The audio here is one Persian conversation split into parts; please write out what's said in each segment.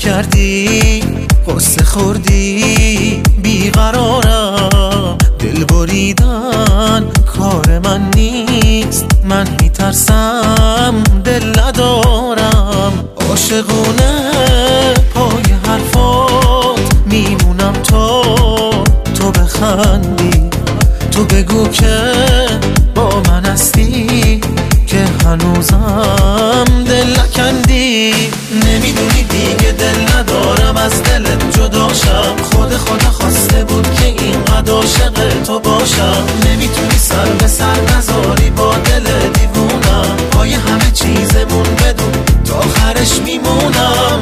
کردی قصه خوردی بیقرارم، دل بریدن کار من نیست، من میترسم دل ندارم. عاشقونه پای حرفات میمونم تو بخندی، تو بگو که با من هستی، که هنوزم دل نکندی. نمیدونی دیگه دل ندارم از دلت جداشم، خدا خواسته بود که اینقدر عاشق تو باشم. نمیتونی سر به سر نذاری با دل دیوونم، پای همه چیزمون بدون تا آخرش میمونم.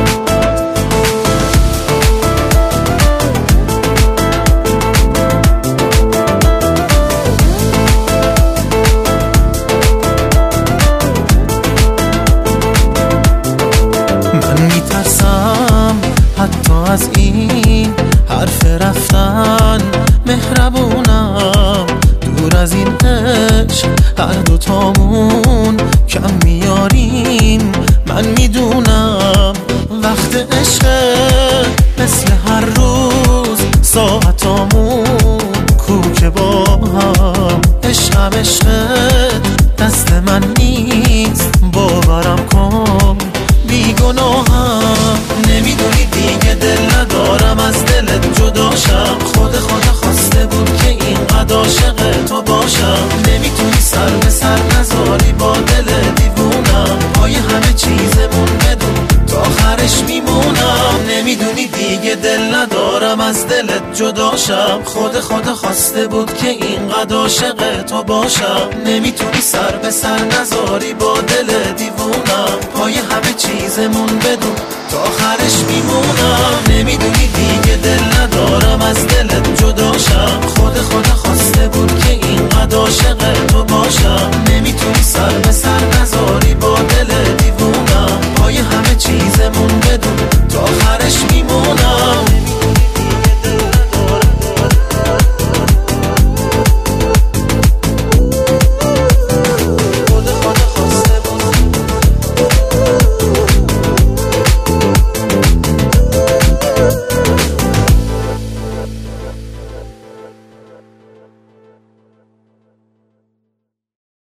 حتی از این حرف رفتن مهربونم، دور از این عشق هر دوتامون کم میاریم. من میدونم وقت عشق مثل هر روز ساعتامون کوکه با هم. عشقم عشقت دست من نیست، باورم کن بیگناهم. نمیدونی دیگه دل ندارم از دلت جداشم، خدا خواسته بود که اینقدر عاشق تو باشم. نمیتونی سر به سر نذاری با دل دیوونم، پای همه چیزمون بدون تا آخرش میمونم. نمیدونی دیگه دل ندارم از دلت جداشم، خدا خواسته بود که اینقدر عاشق تو باشم. نمیتونی سر به سر نذاری با دل دیوونم، پای همه چیزمون بدون تا آخرش میمونم. نمیدونی دیگه دل ندارم از دلت جداشم، خدا خواسته بود که اینقدر عاشق تو باشم. نمیتونی